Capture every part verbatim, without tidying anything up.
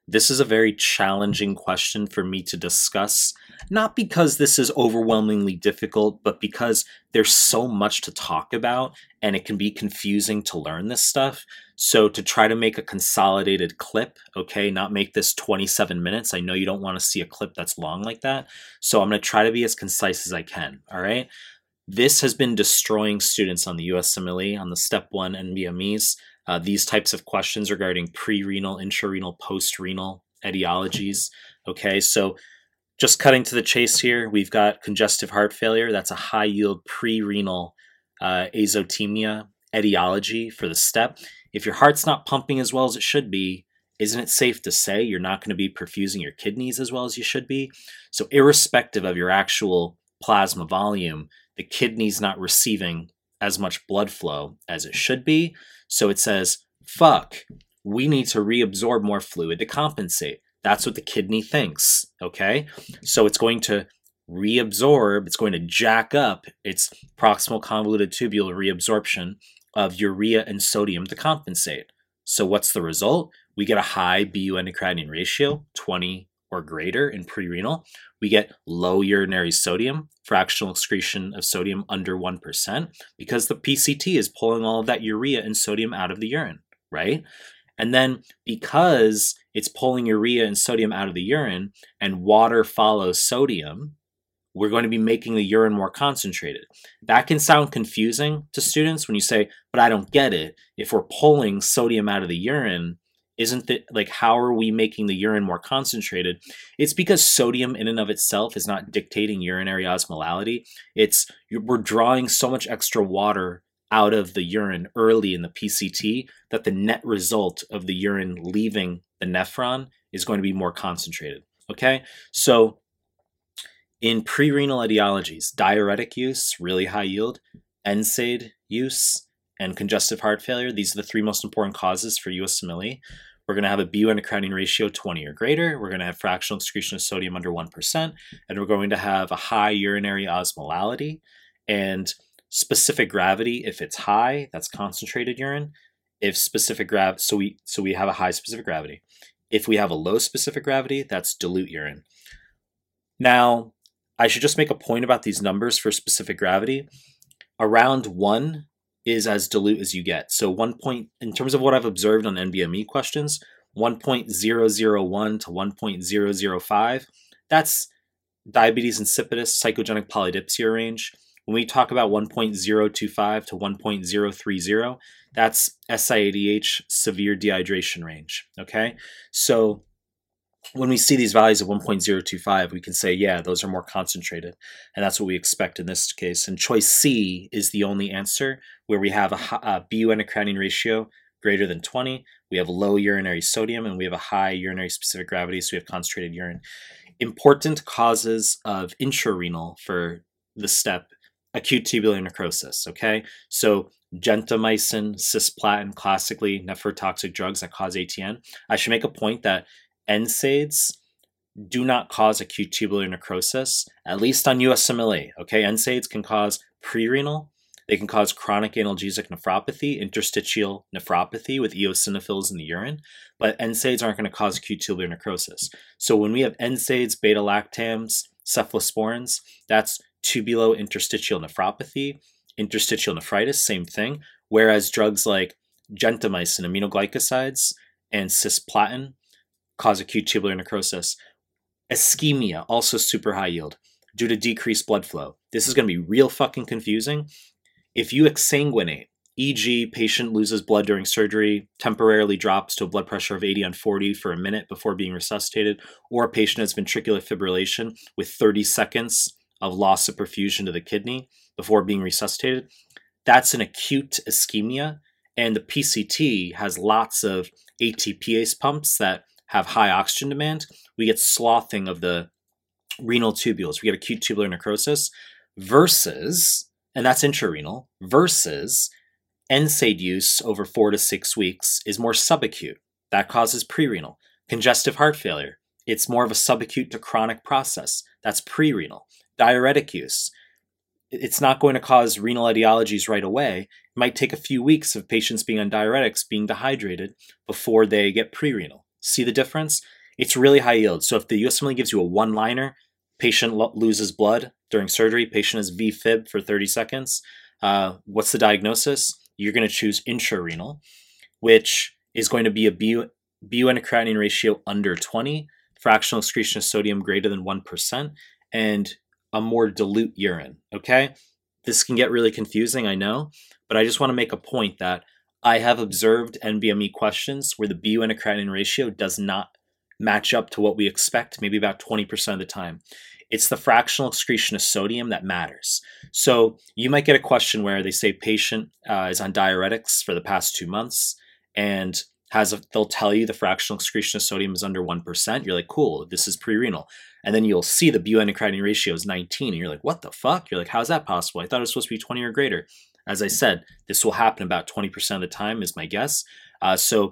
This is a very challenging question for me to discuss, not because this is overwhelmingly difficult, but because there's so much to talk about and it can be confusing to learn this stuff. So, to try to make a consolidated clip, okay, not make this twenty-seven minutes. I know you don't want to see a clip that's long like that. So, I'm going to try to be as concise as I can, all right? This has been destroying students on the U S M L E, on the Step one N B M Es. Uh, these types of questions regarding pre-renal, intra-renal, post-renal etiologies. Okay, so just cutting to the chase here, we've got congestive heart failure. That's a high-yield pre-renal uh, azotemia etiology for the step. If your heart's not pumping as well as it should be, isn't it safe to say you're not going to be perfusing your kidneys as well as you should be? So irrespective of your actual plasma volume, the kidney's not receiving as much blood flow as it should be. So it says, fuck, we need to reabsorb more fluid to compensate. That's what the kidney thinks, okay? So it's going to reabsorb, it's going to jack up its proximal convoluted tubule reabsorption of urea and sodium to compensate. So what's the result? We get a high B U endocretinine ratio, twenty or greater in pre-renal. We get low urinary sodium, fractional excretion of sodium under one percent, because the P C T is pulling all of that urea and sodium out of the urine, right? And then because it's pulling urea and sodium out of the urine and water follows sodium, we're going to be making the urine more concentrated. That can sound confusing to students when you say, but I don't get it. If we're pulling sodium out of the urine, isn't it like, how are we making the urine more concentrated? It's because sodium in and of itself is not dictating urinary osmolality. It's we're drawing so much extra water out of the urine early in the P C T that the net result of the urine leaving the nephron is going to be more concentrated. Okay, so in pre-renal etiologies, diuretic use, really high yield, N SAID use, and congestive heart failure, these are the three most important causes for U S M L E. We're going to have a B U endocrinine ratio twenty or greater. We're going to have fractional excretion of sodium under one percent. And we're going to have a high urinary osmolality and specific gravity. If it's high, that's concentrated urine. If specific grav, so we so we have a high specific gravity. If we have a low specific gravity, that's dilute urine. Now, I should just make a point about these numbers for specific gravity. Around one is as dilute as you get. So one point, in terms of what I've observed on N B M E questions, one point zero zero one to one point zero zero five, that's diabetes insipidus, psychogenic polydipsia range. When we talk about one point zero two five to one point zero three zero, that's S I A D H, severe dehydration range, okay? So when we see these values of one point zero two five, we can say, yeah, those are more concentrated. And that's what we expect in this case. And choice C is the only answer where we have a, a B U endocrinine ratio greater than twenty. We have low urinary sodium and we have a high urinary specific gravity, so we have concentrated urine. Important causes of intrarenal for the step, acute tubular necrosis, okay? So gentamicin, cisplatin, classically nephrotoxic drugs that cause A T N. I should make a point that N SAIDs do not cause acute tubular necrosis, at least on U S M L E. Okay, N SAIDs can cause pre-renal. They can cause chronic analgesic nephropathy, interstitial nephropathy with eosinophils in the urine, but N SAIDs aren't going to cause acute tubular necrosis. So when we have N SAIDs, beta-lactams, cephalosporins, that's tubulo-interstitial nephropathy, interstitial nephritis, same thing. Whereas drugs like gentamicin, aminoglycosides, and cisplatin cause acute tubular necrosis. Ischemia, also super high yield, due to decreased blood flow. This is going to be real fucking confusing. If you exsanguinate, for example, patient loses blood during surgery, temporarily drops to a blood pressure of eighty on forty for a minute before being resuscitated, or a patient has ventricular fibrillation with thirty seconds of loss of perfusion to the kidney before being resuscitated, that's an acute ischemia, and the P C T has lots of A T P ase pumps that have high oxygen demand. We get sloughing of the renal tubules. We get acute tubular necrosis versus, and that's intrarenal, versus N SAID use over four to six weeks is more subacute. That causes pre-renal. Congestive heart failure, it's more of a subacute to chronic process. That's pre-renal. Diuretic use, it's not going to cause renal etiologies right away. It might take a few weeks of patients being on diuretics, being dehydrated before they get pre-renal. See the difference? It's really high yield. So if the U S M L E gives you a one-liner, patient lo- loses blood during surgery, patient is V fib for thirty seconds, uh, what's the diagnosis? You're going to choose intrarenal, which is going to be a bu- Bu N A creatinine ratio under twenty, fractional excretion of sodium greater than one percent, and a more dilute urine, okay? This can get really confusing, I know, but I just want to make a point that I have observed N B M E questions where the Bu N A creatinine ratio does not match up to what we expect, maybe about twenty percent of the time. It's the fractional excretion of sodium that matters. So you might get a question where they say patient uh, is on diuretics for the past two months and has a, they'll tell you the fractional excretion of sodium is under one percent. You're like, cool, this is pre-renal. And then you'll see the Bu N A creatinine ratio is nineteen. And you're like, what the fuck? You're like, how's that possible? I thought it was supposed to be twenty or greater. As I said, this will happen about twenty percent of the time is my guess. Uh, so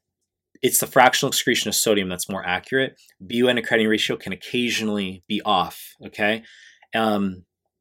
it's the fractional excretion of sodium that's more accurate. Bu N A creatinine ratio can occasionally be off, okay? Um,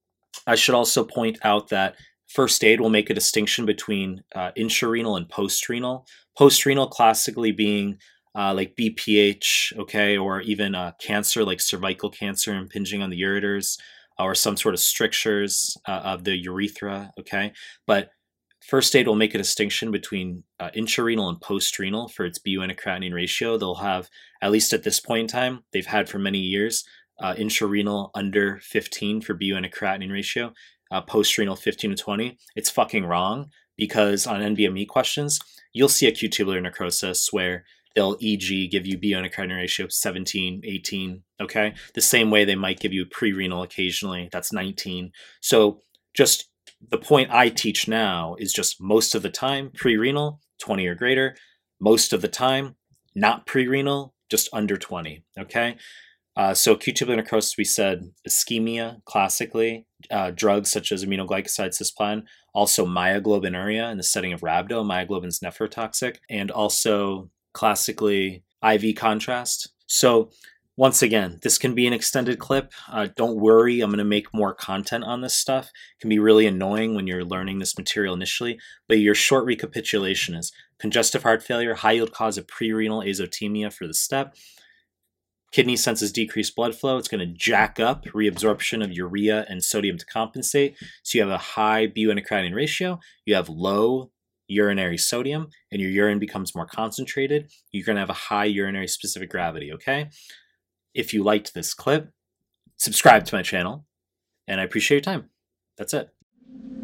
I should also point out that first aid will make a distinction between uh, intrarenal and postrenal. Postrenal classically being uh, like B P H, okay, or even uh, cancer like cervical cancer impinging on the ureters, or some sort of strictures uh, of the urethra, okay? But first aid will make a distinction between uh, intrarenal and postrenal for its Bu N A creatinine ratio. They'll have, at least at this point in time, they've had for many years, uh, intrarenal under fifteen for Bu N A creatinine ratio, uh, postrenal fifteen to twenty. It's fucking wrong because on N B M E questions, you'll see acute tubular necrosis where they'll E G give you Bu N A creatinine ratio seventeen, eighteen, okay? The same way they might give you pre-renal occasionally, that's nineteen. So just the point I teach now is just most of the time pre-renal, twenty or greater. Most of the time, not pre-renal, just under twenty, okay? Uh, so acute tubular necrosis, we said ischemia, classically, uh, drugs such as aminoglycoside cisplatin, also myoglobinuria in the setting of rhabdo, myoglobin's nephrotoxic, and also classically I V contrast. So once again, this can be an extended clip. Uh, don't worry, I'm going to make more content on this stuff. It can be really annoying when you're learning this material initially, but your short recapitulation is congestive heart failure, high yield cause of pre-renal azotemia for the step. Kidney senses decreased blood flow. It's going to jack up reabsorption of urea and sodium to compensate. So you have a high Bu N A creatinine ratio. You have low urinary sodium, and your urine becomes more concentrated. You're going to have a high urinary specific gravity, okay? If you liked this clip, subscribe to my channel, and I appreciate your time. That's it.